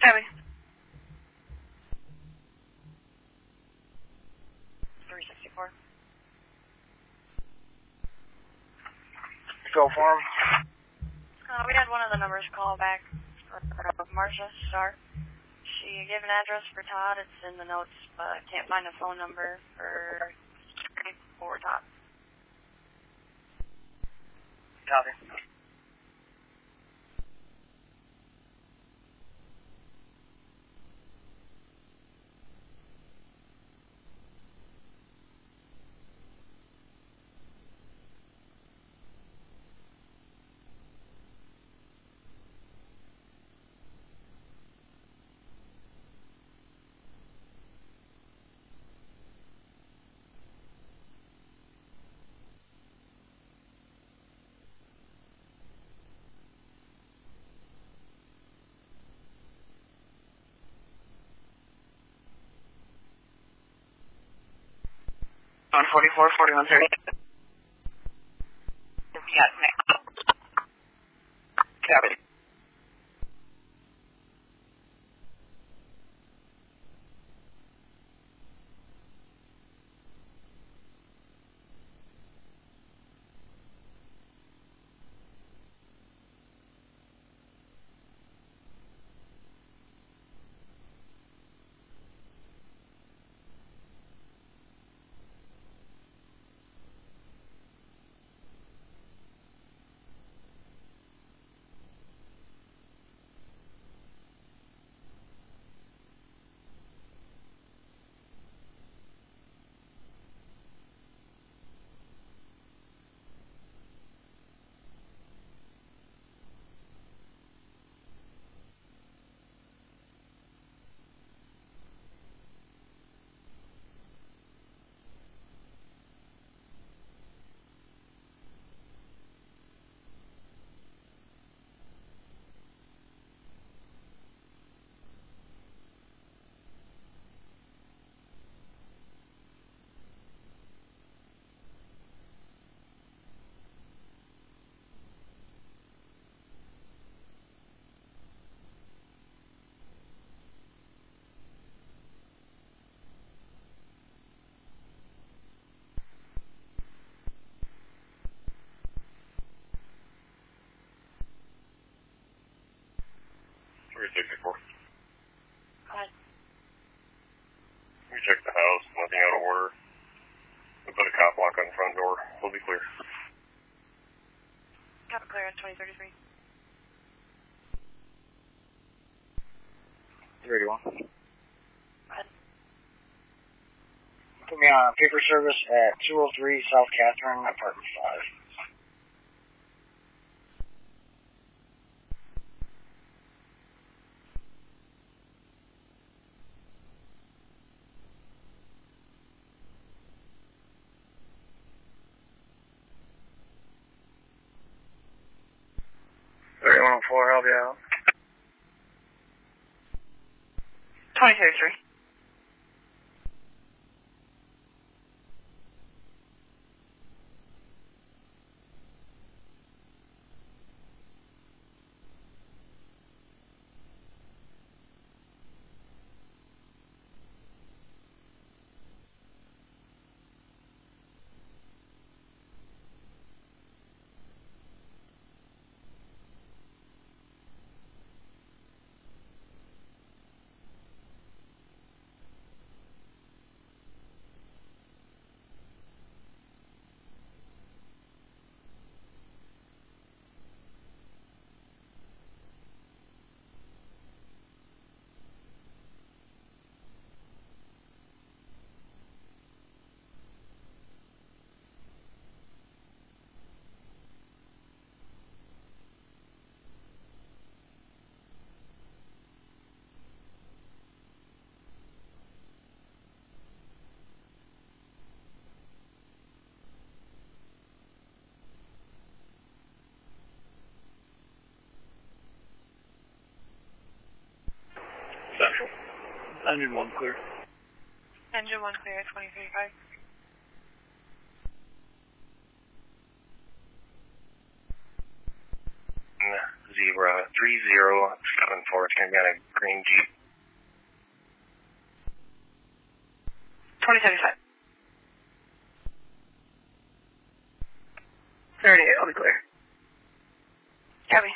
Copy. 364. Fill form. We had one of the numbers call back for Marcia Starr. She gave an address for Todd. It's in the notes, but can't find a phone number for Todd. Copy. On 44, 4130. Yes, ma'am. Copy. We checked the house, nothing out of order. We put a cop lock on the front door. We'll be clear. Copy clear on 2033. 31. Put me on paper service at 203 South Catherine, apartment 5. Help you out. 2033. Central. Engine 1 clear. Engine 1 clear at 2035. Z 3074. It's going to be on a green Jeep. 2075. 38, I'll be clear. Copy.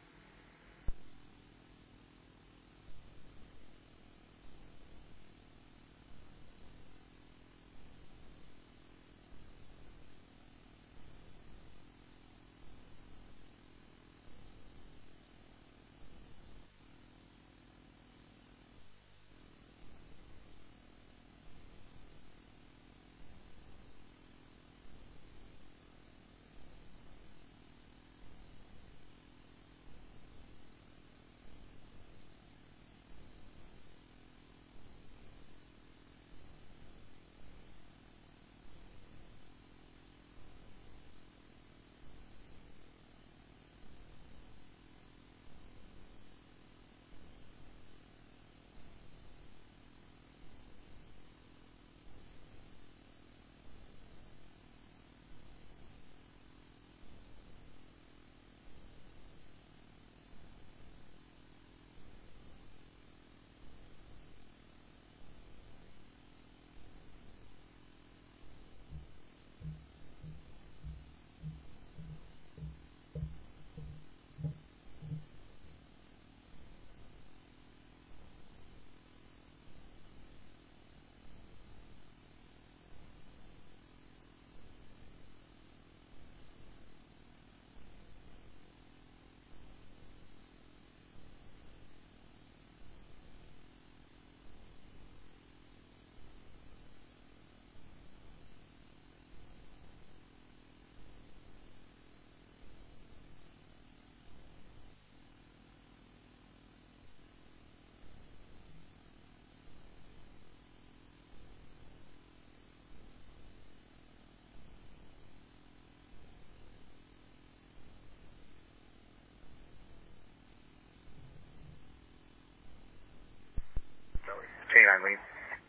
K9 lead.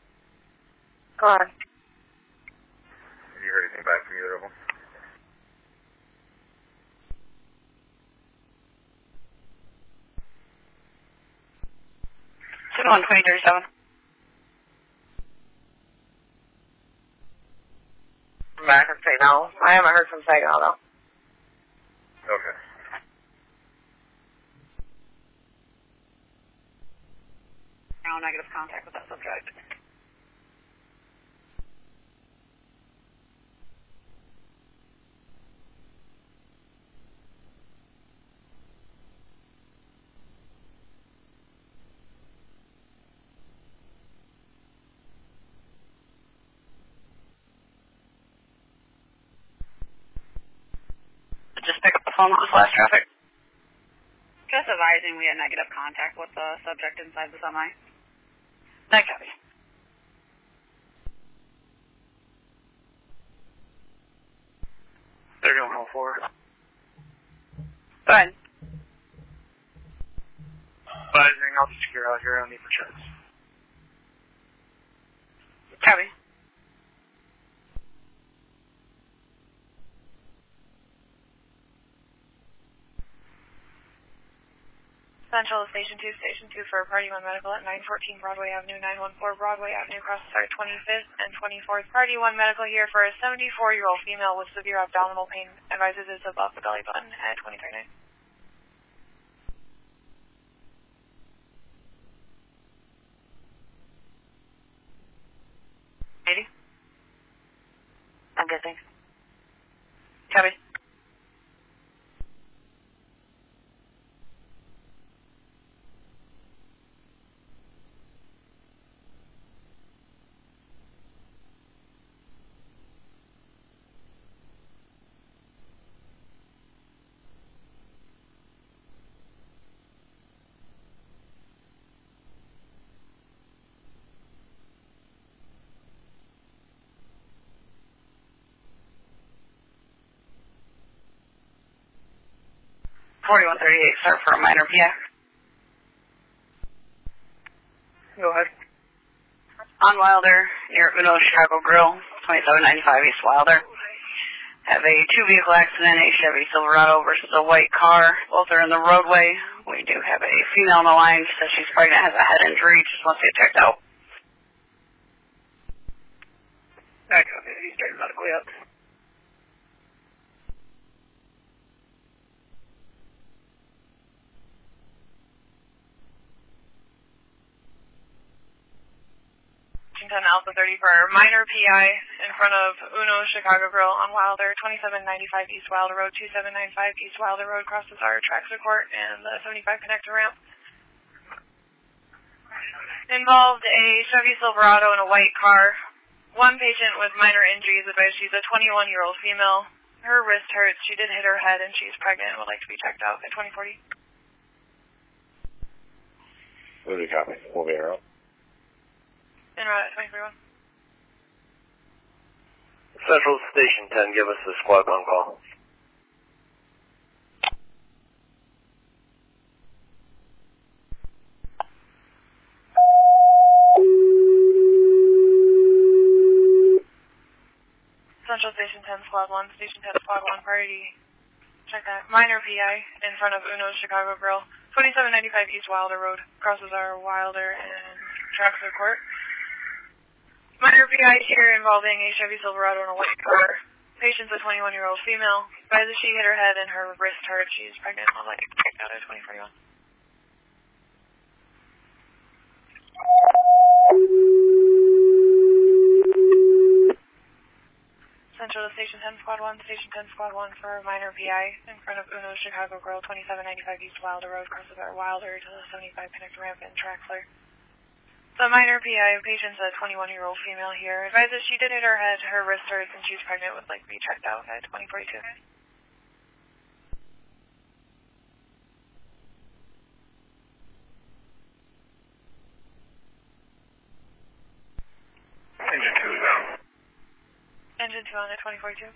Go on. Have you heard anything back from either of them? Sit on 2037. Back and say no. I haven't heard from Saginaw though. Okay. No negative contact with that subject. Just pick up the phone with the flash traffic. Just advising we had negative contact with the subject inside the semi. That copy. They're going 04. Go ahead. Advising, I'll be secure out here. I'll need for checks. Copy. Central Station 2 for Party 1 Medical at 914 Broadway Avenue, 914 Broadway Avenue, across the 25th and 24th. Party 1 Medical here for a 74-year-old female with severe abdominal pain. Advises is above the belly button at 23.9. 80. I'm good, thanks. Copy. $41.38, sir, for a minor PI. Go ahead. On Wilder, near Uno Chicago Grill, 2795 East Wilder. Have a two-vehicle accident, a Chevy Silverado versus a white car. Both are in the roadway. We do have a female on the line. She says she's pregnant, has a head injury, just wants to get checked out. Back up, he's starting medically up. Washington Alpha 30 for minor PI in front of Uno Chicago Grill on Wilder, 2795 East Wilder Road, 2795 East Wilder Road, crosses our Traxler Court and the 75 connector ramp. Involved a Chevy Silverado and a white car. One patient with minor injuries, advised she's a 21-year-old female. Her wrist hurts. She did hit her head and she's pregnant and would like to be checked out at 2040. Movie copy. We'll be around. En route at 2041. Central Station 10, give us the squad on call. Central Station 10, Squad 1, Station 10, Squad 1, party. Check that. Minor PI in front of Uno's Chicago Grill, 2795 East Wilder Road, crosses our Wilder and Traxler Court. Minor PI here involving a Chevy Silverado and a white car. Patient's a 21-year-old female. Advised that she hit her head and her wrist hurt. She's pregnant. I'll let you check out at 2041. Central to Station 10, Squad 1, Station 10, Squad 1 for minor PI in front of Uno Chicago Grill, 2795 East Wilder Road, crosses our Wilder to the 75 connector ramp in Traxler. The minor PI patient's a 21-year-old female here. Advised that she did hit her head, her wrist hurts, and she's pregnant, would like to be checked out at 2042. Engine 2 is out. Engine 2 on at 2042.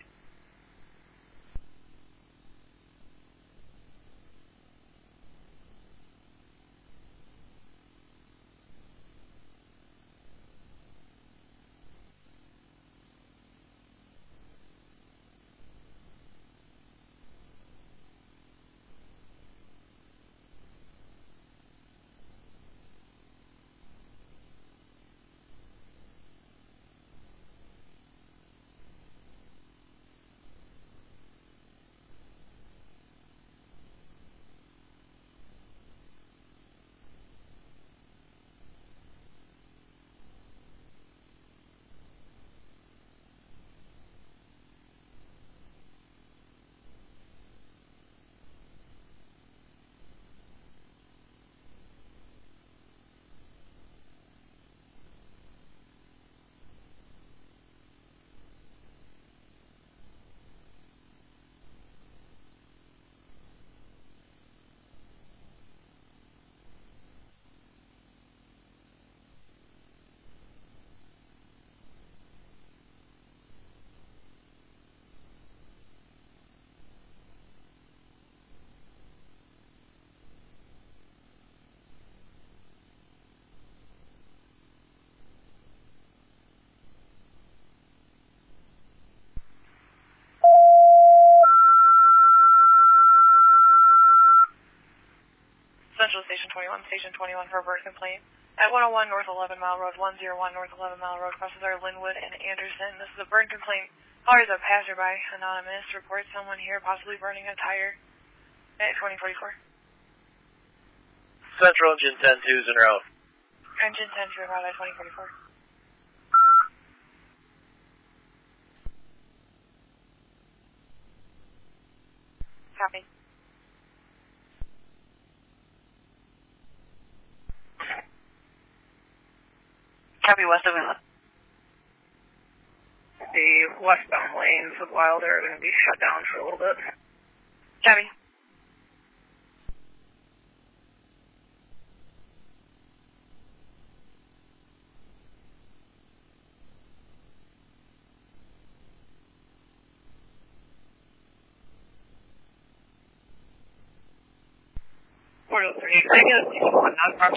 Central Station 21, Station 21 for a bird complaint. At 101 North 11 Mile Road, 101 North 11 Mile Road, crosses our Linwood and Anderson. This is a bird complaint. Caller is a passerby, anonymous. Reports someone here possibly burning a tire at 2044. Central Engine 10-2 is en route. Engine 10 to route at 2044. Copy. Copy west of Inlet. The westbound lanes of Wilder are going to be shut down for a little bit. Copy. Can I get a 61 non-proper